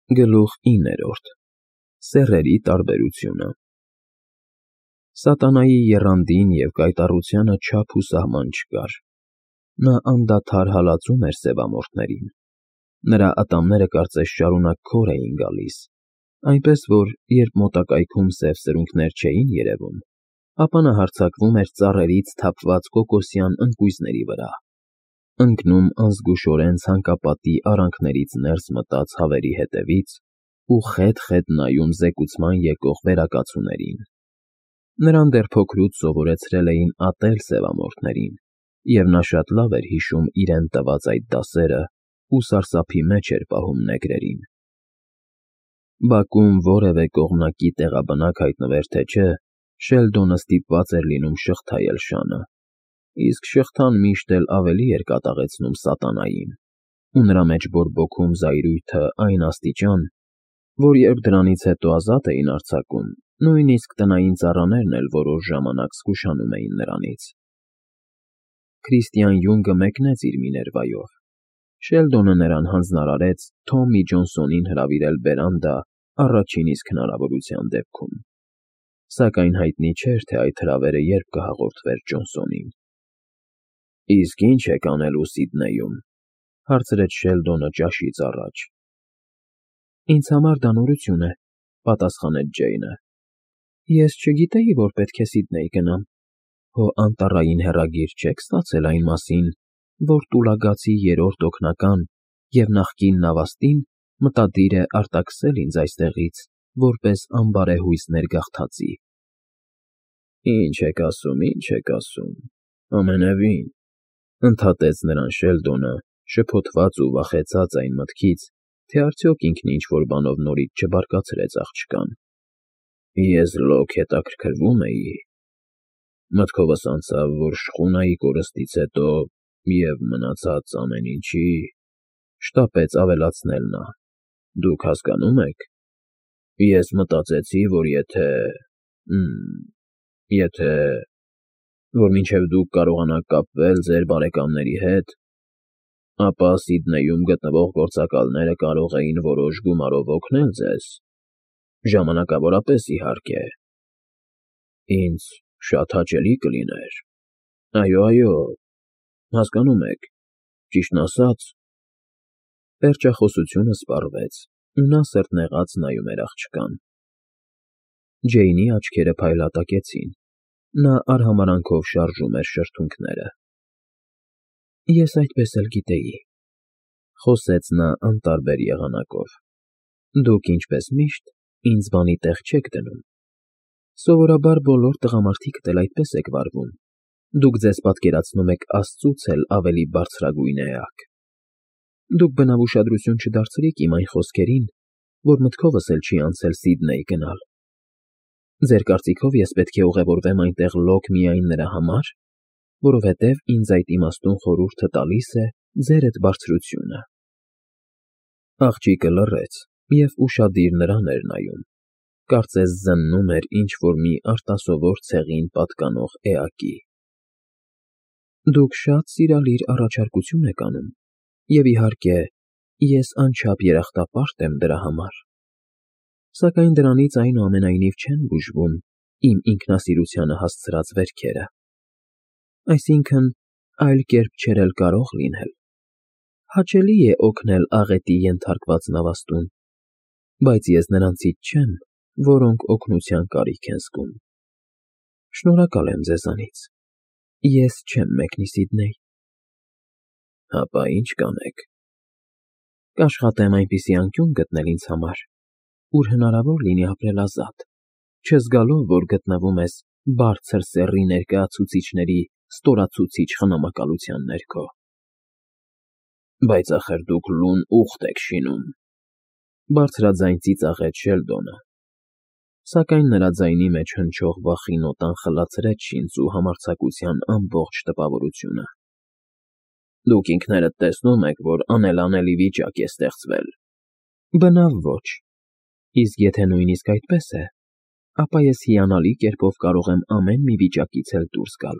Գլուխ 9. Սեռերի տարբերությունը։ Սատանայի եռանդին և կայտառությանը չափ ու սահման չկար. նա անդադար հալածում էր սևամորթներին. նրա ատամները կարծես շարունակ քոր էին գալիս, այնպես որ, երբ մոտակայքում սև սրունքներ չէին երևում, ապա նա հարձակվում էր ծառերից թափված կոկոսյան ընկույզների վրա, ընկնում անզգուշորեն ցանկապատի արանքներից ներս մտած հավերի հետևից ու խետ-խետ նայում զեկուցման եկող վերակացուներին. նրան դեռ փոքրուց սովորեցրել էին ատել սևամորթներին, և նա շատ լավ էր հիշում իրեն տված այդ դասերը ու սարսափի մեջ էր պահում նեգրերին։ Բակում որևէ կողմնակի տեղաբնակ հայտնվեր թե չէ, Շելդոնը ստիպված էր լինում շղթայել շանը, իսկ շղթան միշտ էլ ավելի էր կատաղեցնում սատանային, ու նրա մեջ բորբոքում զայրույթը այն աստիճան, որ երբ դրանից հետո ազատ էին արձակում, նույնիսկ տնային ծառաներն էլ որոշ ժամանակ զգուշանում էին նրանից։ Քրիստիան Յունգը մեկնեց իր Միներվայով։ Շելդոնը նրան հանձնարարեց Թոմի Ջոնսոնին հրավիրել բերանդա առաջին իսկ հնարավորության դեպքում, սակայն հայտնի չէր, թե այդ հրավերը երբ կհաղորդվեր Ջոնսոնին։ «Իսկ ի՞նչ եք անելու Սիդնեյում», հարցրեց Շելդոնը ճաշից առաջ։ «Ինձ համար դա նորություն է», պատասխանեց Ջեյնը։ «Ես չգիտեի, որ պետք է Սիդնեյ գնամ։ Հո անտառային հեռագիր չեք ստացել այն մասին, որ Տուլագացի երրորդ օգնական և նախկին նավաստին մտադիր է արտաքսել ինձ այստեղից որպես անբարեհույս ներգաղթածի»։ «Ինչ եք ասում, ամենևին», ընդհատեց նրան Շելդոնը, շփոթված ու վախեցած այն մտքից, թե արդյոք ինքն ինչ-որ բանով նորից չբարկացրեց աղջկան։ «Ես լոկ հետաքրքրվում էի։ Մտքովս անցավ, որ շխունայի կորստից հետո և մնացած ամեն ինչի, շտապեց ավելացնել նա, դուք հասկանում եք, ես մտածեցի, որ որ մինչև դուք կարողանաք կապվել ձեր բարեկամների հետ, ապա Սիդնեյում գտնվող գործակալները կարող էին որոշ գումարով օգնել ձեզ, ժամանակավորապես, իհարկե։ Ինձ շատ հաճելի կլիներ։ Այո, հասկանում եք, ճիշտն ասած…» Պերճախոսությունը սպառվեց, ու նա սրտնեղած նայում էր աղջկան։ Ջեյնի աչքերը փայլատակեցին, նա արհամարհանքով շարժում էր շրթունքները։ «Ես այդպես էլ գիտեի», խոսեց նա անտարբեր եղանակով։ «Դուք, ինչպես միշտ, ինձ բանի տեղ չեք դնում։ Սովորաբար բոլոր տղամարդիկդ էլ այդպես եք վարվում, դուք ձեզ պատկերացնում եք աստծուց էլ ավելի բարձրագույն էակ։ Դուք բնավ ուշադրություն չդարձրիք իմ այն խոսքերին, որ մտքովս էլ չի անցել Սիդնեյ գնալ։ Ձեր կարծիքով ես պետք է ուղևորվեմ այնտեղ լոկ միայն նրա համար, որովհետև ինձ այդ իմաստուն խորհուրդը տալիս է ձերդ բարձրությունը»։ Աղջիկը լռեց և ուշադիր նրան էր նայում, կարծես զննում էր ինչ֊որ մի արտասովոր ցեղին պատկանող էակի։ «Դուք շատ սիրալիր առաջարկություն եք անում, և, իհարկե, ես անչափ երախտապարտ եմ դրա համար, սակայն դրանից այնուամենայնիվ չեն բուժվում իմ ինքնասիրությանը հասցրած վերքերը։ Այսինքն, այլ կերպ չէր էլ կարող լինել։ Հաճելի է օգնել աղետի ենթարկված նավաստուն, բայց ես նրանցից չեմ, որոնք օգնության կարիք են զգում։ Շնորհակալ եմ ձեզանից։ Ես չեմ մեկնի Սիդնեյ»։ «Հապա ի՞նչ կանեք»։ «Կաշխատեմ այնպիսի անկյուն գտնել ինձ համար, ուր հնարավոր լինի ապրել ազատ, չզգալով, որ գտնվում ես բարձր սեռի ներկայացուցիչների ստորացուցիչ խնամակալության ներքո»։ «Բայց ախր դուք լուն ուղտ եք շինում», բարձրաձայն ծիծաղեց Շելդոնը, սակայն նրա ձայնի մեջ հնչող վախի նոտան խլացրեց շինծու համարձակության ամբողջ տպավորությունը։ «Դուք ինքներդ տեսնում եք, որ անելանելի վիճակ է ստեղծվել»։ «Բնավ ոչ։ Իսկ եթե նույնիսկ այդպես է, ապա ես հիանալի կերպով կարող եմ ամեն մի վիճակից էլ դուրս գալ։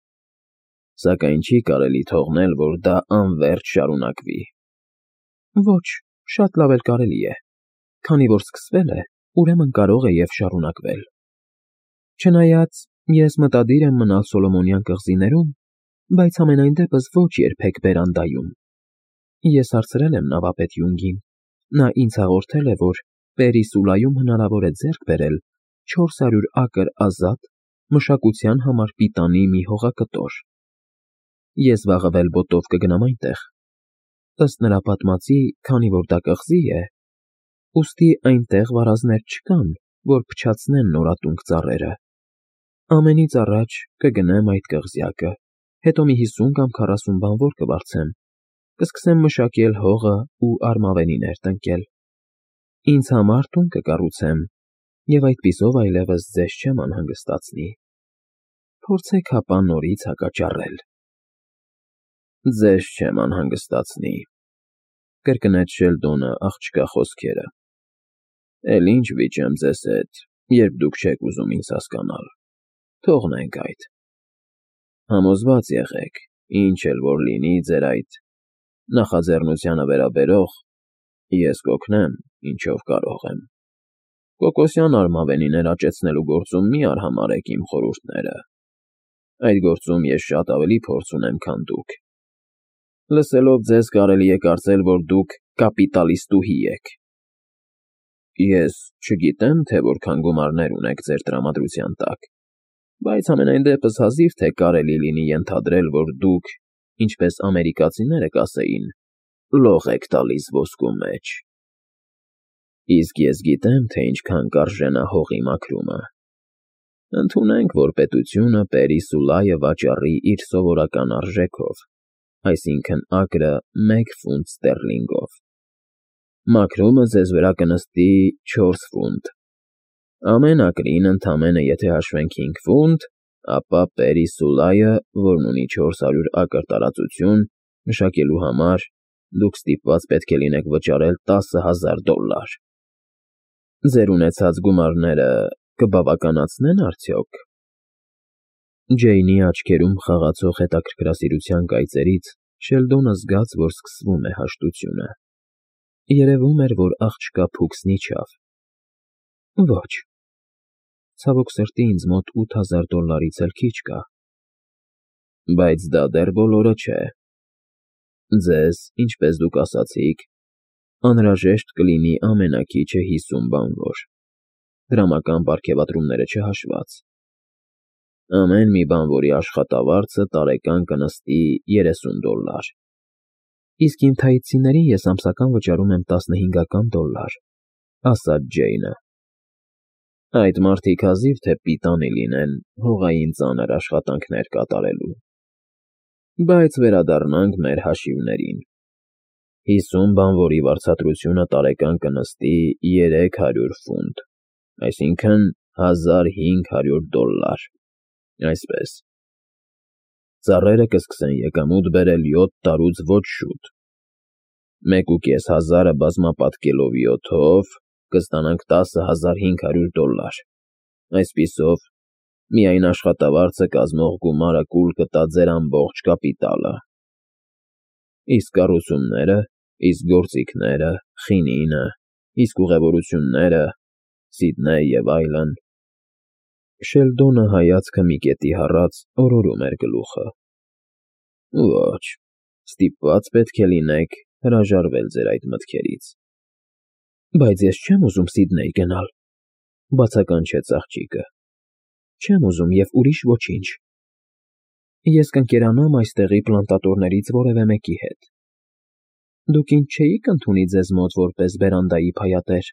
Սակայն չի կարելի թողնել, որ դա անվերջ շարունակվի»։ «Ոչ, շատ լավ էլ կարելի է։ քանի որ սկսվել է, ուրեմն կարող է և շարունակվել։ Չնայած ես մտադիր եմ մնալ Սոլոմոնյան կղզիներում, բայց համենայն դեպս ոչ երբեք բերանդայում։ Ես հարցրել եմ նավապետ Յունգին, նա ինձ հաղորդել է, որ Պերիսուլայում հնարավոր է ձեռք բերել 400 ակր ազատ մշակության համար պիտանի մի հողակտոր։ Ես վաղը վելբոտով կգնամ այնտեղ։ Ըստ նրա պատմածի, քանի որ դա կղզի է, ուստի այնտեղ վարազներ չկան, որ փչացնեն նորատունկ ծառերը։ Ամենից առաջ կգնեմ այդ կղզյակը, հետո մի 50 կամ 40 բանվոր կվարձեմ, կսկսեմ մշակել հողը ու արմավենիներ տնկել։ Ինձ համար տուն կկառուցեմ, և այդպիսով այլևս ձեզ չեմ անհանգստացնի։ Փորձեք հապա նորից հակաճառել։ Ձեզ չեմ անհանգստացնի, կրկնեց Շելդոնը աղջկա խոսքերը։ Էլ ինչ վիճեմ ձեզ հետ, երբ դուք չեք ուզում ինձ հասկանալ։ Թողնենք այդ։ Համոզված եղեք, ինչ էլ որ լինի ձեր այդ նախաձեռնությանը վերաբերող, ես կօգնեմ, ինչով կարող եմ։ Կոկոսյան արմավենիներ աճեցնելու գործում մի արհամարհեք իմ խորհուրդները։ Այդ գործում ես շատ ավելի փորձ ունեմ, քան դուք։ Լսելով ձեզ կարելի է կարծել, որ դուք կապիտալիստուհի եք։ Ես չգիտեմ, թե որքան գումարներ ունեք ձեր տրամադրության տակ, բայց համենայն դեպս հազիվ թե կարելի լինի ենթադրել, որ դուք, ինչպես ամերիկացիները կասեին, լող եք տալիս ոսկու մեջ։ Իսկ ես գիտեմ, թե ինչքան կարժենա հողի մաքրումը։ Ընդունենք, որ պետությունը Պերիսուլայը վաճառի իր սովորական արժեքով, այսինքն ակրը 1 ֆունտ ստերլինգով։ Մաքրումը ձեզ վրա կնստի 4 ֆունտ։ Ամեն ակրին ընդամենը եթե հաշվենք 5 ֆունտ, ապա Պերիսուլայը, որն ունի 400 ակր տարածություն, մշակելու համար դուք ստիպված պետք է լինեք վճարել $10,000։ Ձեր ունեցած գումարները կբավականացնեն արդյոք։ Ջեյնի աչքերում խաղացող հետաքրքրասիրության կայծերից Շելդոնը զգաց, որ սկսվում է հաշտությունը։ Երևում էր, որ աղջկա փուքսն իջավ։ Ոչ։ Ցավոք սրտի ինձ մոտ $8,000-ից էլ քիչ կա։ Բայց դա դեռ բոլորը չէ։ Ձեզ, ինչպես դուք ասացիք, անհրաժեշտ կլինի ամենաքիչը 50 բանվոր, դրամական պարգևատրումները չհաշված։ Ամեն մի բանվորի աշխատավարձը տարեկան կնստի $30։ Իսկ իմ թայցիներին ես ամսական վճարում եմ $15, ասաց Ջեյնը։ Այդ մարդիկ հազիվ թե պիտանի լինեն հողային ծանր աշխատանքներ կատարելու։ Բայց վերադառնանք մեր հաշիվներին։ 50 բանվորի վարձատրությունը տարեկան կնստի $300 ֆունտ, այսինքն $1,500։ Այսպես։ Ծառերը կսկսեն եկամուտ բերել 7 տարուց ոչ շուտ։ 1,500-ը բազմապատկելով 7-ով կստանանք $10,500։ Այսպիսով, միայն աշխատավարձը կազմող գումարը կուլ կտա ձեր ամբողջ կապիտալը։ Իսկ կառուցումները, իսկ գործիքները, խինինը, իսկ ուղևորությունները, Սիդնեյ և այլն։ Շելդոնը հայացքը մի կետի հառած օրորում էր գլուխը։ Ոչ, ստիպված պետք է լինեք հրաժարվել ձեր այդ մտքերից։ Բայց ես չեմ ուզում Սիդնեյ գնալ, բացականչեց աղջիկը։ Չեմ ուզում և ուրիշ ոչինչ։ Ես կընկերանամ այստեղի պլանտատորներից որևէ մեկի հետ։ Դուք ինձ չէիք ընդունի ձեզ մոտ որպես բերանդայի փայատեր։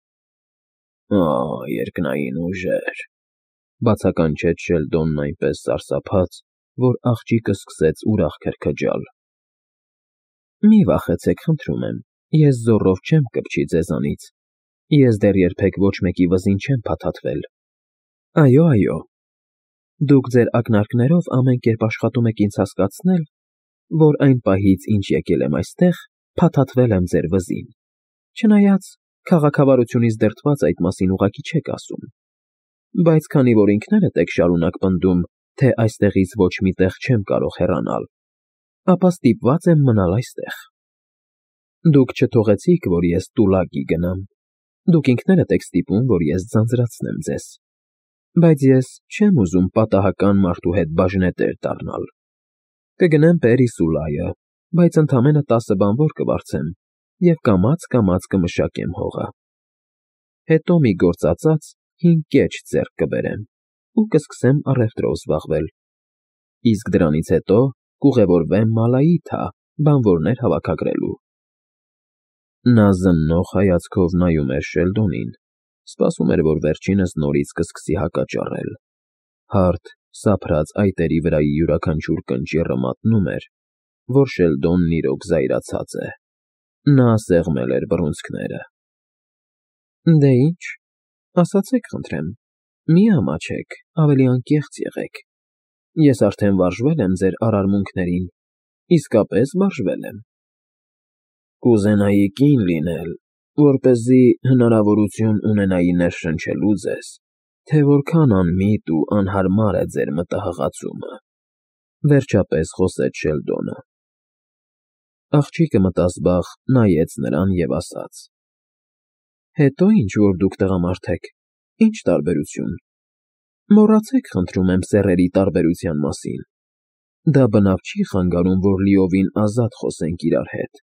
Երկնային ուժեր, բացականչեց Շելդոնն այնպես սարսափած, որ աղջիկը սկսեց ուրախ քրքջալ։ Մի վախեցեք, խնդրում եմ, ես զոռով չեմ կպչի ձեզանից։ Ես դեռ երբեք ոչ մեկի վզին չեմ փաթաթվել։ Այո, դուք ձեր ակնարկներով ամեն կերպ աշխատում եք ինձ հասկացնել, որ այն պահից, ինչ եկել եմ այստեղ, փաթաթվել եմ ձեր վզին։ Չնայած քաղաքավարությունից դրդված այդ մասին ուղղակի չեք ասում։ Բայց քանի որ ինքներդ եք շարունակ պնդում, թե այստեղից ոչ մի տեղ չեմ կարող հեռանալ, ապա ստիպված եմ մնալ այստեղ։ Դուք չթողեցիք, որ ես Տուլակի գնամ, Դուք ինքներդ եք ստիպում, որ ես ձանձրացնեմ ձեզ, բայց ես չեմ ուզում պատահական մարդու հետ բաժնետեր դառնալ։ Կգնեմ Պերիսուլայը, բայց ընդամենը 10 բանվոր կվարձեմ և կամաց կմշակեմ հողը։ Հետո մի գործածած 5 կեչ ձեռք կբերեմ ու կսկսեմ առևտրով զբաղվել։ Իսկ դրանից հետո կուղևորվեմ Մալայիթա բանվորներ հավաքագրելու։ Նա զննող հայացքով նայում էր Շելդոնին, սպասում էր, որ վերջինս նորից կսկսի հակաճառել։ Հարթ, սափրած այտերի վրայի յուրաքանչյուր կնճիռը մատնում էր, որ Շելդոնն իրոք զայրացած է։ Նա սեղմել էր բռունցքները։ Դե ինչ, ասացեք խնդրեմ, մի ամաչեք, ավելի անկեղծ եղեք։ Ես արդեն վարժվել եմ ձեր արարմունքներին, իսկապես վարժվել եմ։ Կուզենայի կին լինել, որպեսզի հնարավորություն ունենայի ներշնչելու ձեզ, թե որքան անմիտ ու անհարմար է ձեր մտահղացումը, վերջապես խոսեց Շելդոնը։ Աղջիկը մտազբաղ նայեց նրան և ասաց. Հետո ինչ որ դուք տղամարդ եք, ինչ տարբերություն։ Մոռացեք խնդրում եմ սեռերի տարբերության մասին։ Դա բնավ չի խանգարում, որ լիովին ազատ խոսենք իրար հետ։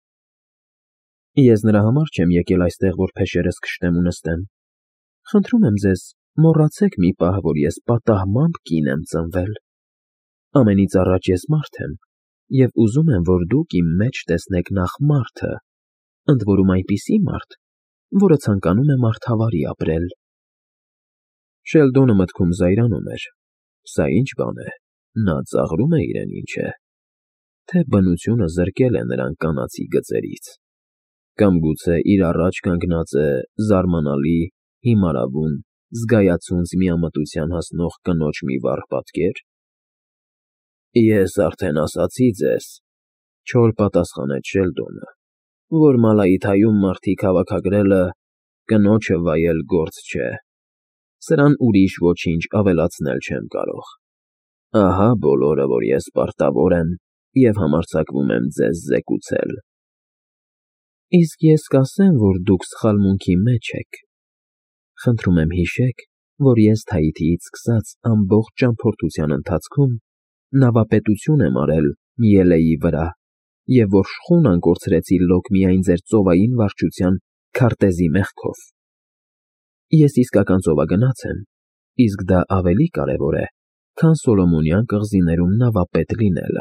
Ես նրա համար չեմ եկել այստեղ, որ փեշերս քշտեմ ու նստեմ։ Խնդրում եմ ձեզ, մոռացեք մի պահ, որ ես պատահմամբ կին եմ ծնվել։ Ամենից առաջ ես մարդ եմ, և ուզում եմ, որ դուք իմ մեջ տեսնեք նախ մարդը, ընդ որում այնպիսի մարդ, որը ցանկանում է մարդավարի ապրել։ Շելդոնը մտքում զայրանում էր. սա ինչ բան է, նա ծաղրում է իրեն ինչ է, թե բնությունը զրկել է նրան կանացի գծերից, կամ գուցե իր առաջ կանգնած է զարմանալի, հիմարավուն, զգայացունց միամտության հասնող կնոջ մի վառ պատկեր։ Ես արդեն ասացի ձեզ, չոր պատասխանեց Շելդոնը, որ Մալայիթայում մարդիկ հավաքագրելը կնոջը վայել գործ չէ։ Սրան ուրիշ ոչինչ ավելացնել չեմ կարող։ Ահա բոլորը, որ ես պարտավոր եմ և համարձակվում եմ ձեզ զեկուցել։ Իսկ ես կասեմ, որ դուք սխալմունքի մեջ եք։ Խնդրում եմ հիշեք, որ ես Թայիթիից սկսած ամբողջ ճամփորդության ընթացքում նավապետություն եմ արել Միելեի վրա, և որ շխունան կորցրեցի լոկ միայն ձեր ծովային վարչության քարտեզի մեղքով։ Ես իսկական ծովագնաց եմ, իսկ դա ավելի կարևոր է, քան Սոլոմոնյան կղզիներում նավապետ լինելը։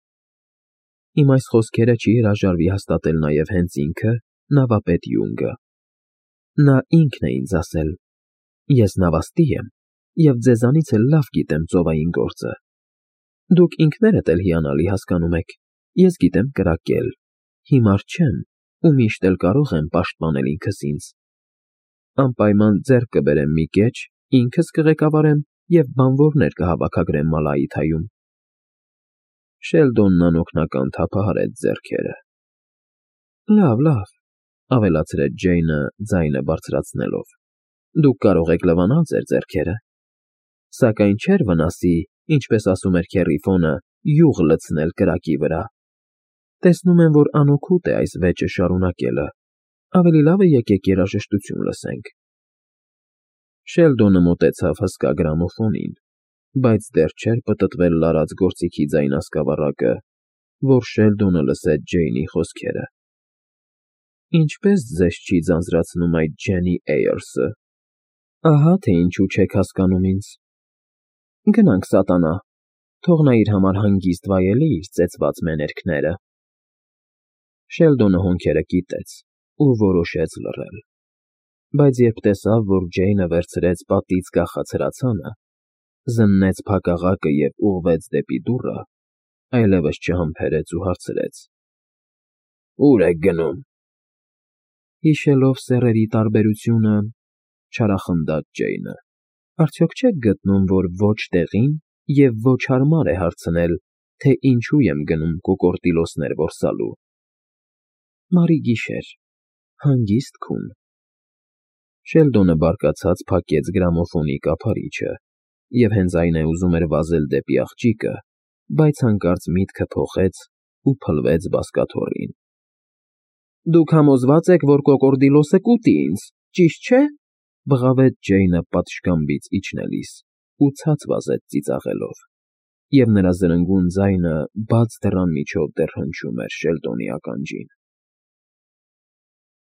Իմ այս խոսքերը չի հրաժարվի հաստատել նաև հենց ինքը նավապետ Յունգը։ Նա ինքն է ինձ ասել. ես նավաստի եմ և ձեզանից էլ լավ գիտեմ ծովային գործը։ Դուք ինքներդ էլ հիանալի հասկանում եք, ես գիտեմ կրակել, հիմար չեմ ու միշտ էլ կարող եմ պաշտպանել ինքս ինձ։ Անպայման ձեռք կբերեմ մի կեչ, ինքս կղեկավարեմ և բանվորներ կհավաքագրեմ Մալայիթայում։ Շելդոնն անօգնական թափահարեց ձեռքերը։ Լավ, ավելացրեց Ջեյնը ձայնը բարձրացնելով, դուք կարող եք լվանալ ձեր ձեռքերը, սակայն չէր վնասի, ինչպես ասում էր Քեռիֆոնը, յուղ լցնել կրակի վրա։ Տեսնում եմ, որ անօգուտ է այս վեճը շարունակելը, ավելի լավ է եկեք երաժշտություն լսենք։ Շելդոնը մոտեցավ հսկա գրամոֆոնին, բայց դեռ չէր պտտվել լարած գործիքի ձայնասկավառակը, որ Շելդոնը լսեց Ջեյնի խոսքերը։ Ինչպես ձեզ չի ձանձրացնում այդ Ջենի Էյերսը։ Ահա թե ինչու չեք հասկանում ինձ։ Գնանք սատանա, թող նա իր համար հանգիստ վայելի իր ծեծված մեներքները։ Շելդոնը հոնքերը կիտեց ու որոշեց լռել, բայց երբ տեսավ, որ Ջեյնը վերցրեց պատից կախած հրացանը, զննեց փակաղակը և ուղղվեց դեպի դուռը, այլևս չհամբերեց ու հարցրեց. Ո՞ւր եք գնում։ Հիշելով սեռերի տարբերությունը, չարախնդաց Ջեյնը, արդյոք չեք գտնում, որ ոչ տեղին և ոչ հարմար է հարցնել, թե ինչու եմ գնում կոկորդիլոսներ որսալու։ Մարի գիշեր, հանգիստ քուն։ Շելդոնը բարկացած փակեց գրամոֆոնի կափարիչը և հենց այն է ուզում էր վազել դեպի աղջիկը, բայց հանկարծ միտքը փոխեց ու փլվեց բազկաթոռին։ Դուք համոզվա՞ծ եք, որ կոկորդիլոսը կուտի ինձ, ճիշտ չէ՞, բղավեց Ջեյնը պատշգամբից իջնելիս ու ցած վազեց ծիծաղելով, և նրա զրնգուն ձայնը բաց դռան միջով դեռ հնչում էր Շելտոնի ականջին։